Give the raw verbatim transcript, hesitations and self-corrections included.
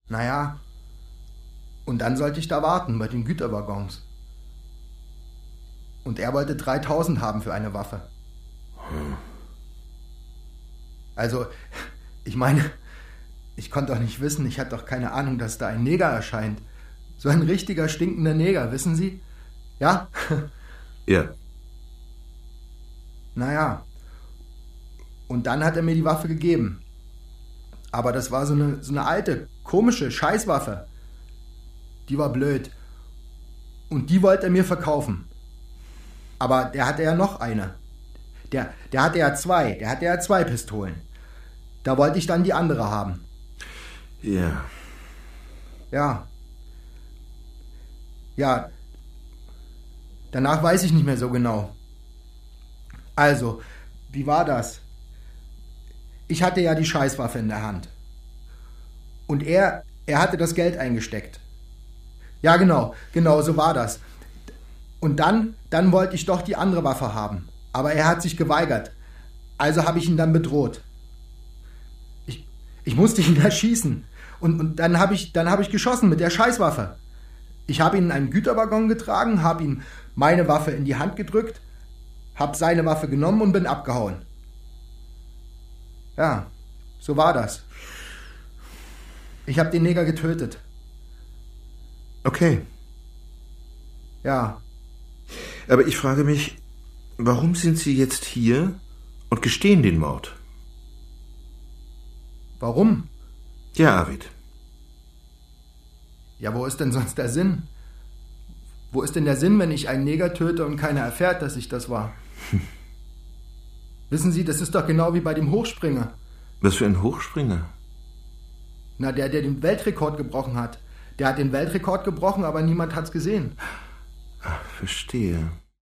Naja, und dann sollte ich da warten bei den Güterwaggons. Und er wollte dreitausend haben für eine Waffe. Hm. Also, ich meine, ich konnte doch nicht wissen, ich hatte doch keine Ahnung, dass da ein Neger erscheint. So ein richtiger stinkender Neger, wissen Sie? Ja? Ja. Naja. Und dann hat er mir die Waffe gegeben. Aber das war so eine, so eine alte, komische Scheißwaffe. Die war blöd. Und die wollte er mir verkaufen. Aber der hatte ja noch eine. Der, der hatte ja zwei. Der hatte ja zwei Pistolen. Da wollte ich dann die andere haben. Ja. Ja. Ja. Danach weiß ich nicht mehr so genau. Also, wie war das? Ich hatte ja die Scheißwaffe in der Hand. Und er, er hatte das Geld eingesteckt. Ja, genau, genau, so war das. Und dann, dann wollte ich doch die andere Waffe haben. Aber er hat sich geweigert. Also habe ich ihn dann bedroht. Ich, ich musste ihn erschießen. Und, und dann habe ich, dann habe ich geschossen mit der Scheißwaffe. Ich habe ihn in einen Güterwaggon getragen, habe ihm meine Waffe in die Hand gedrückt, habe seine Waffe genommen und bin abgehauen. Ja, so war das. Ich habe den Neger getötet. Okay. Ja. Aber ich frage mich, warum sind Sie jetzt hier und gestehen den Mord? Warum? Ja, Arvid. Ja, wo ist denn sonst der Sinn? Wo ist denn der Sinn, wenn ich einen Neger töte und keiner erfährt, dass ich das war? Hm. Wissen Sie, das ist doch genau wie bei dem Hochspringer. Was für ein Hochspringer? Na, der, der den Weltrekord gebrochen hat. Der hat den Weltrekord gebrochen, aber niemand hat's gesehen. Ach, verstehe.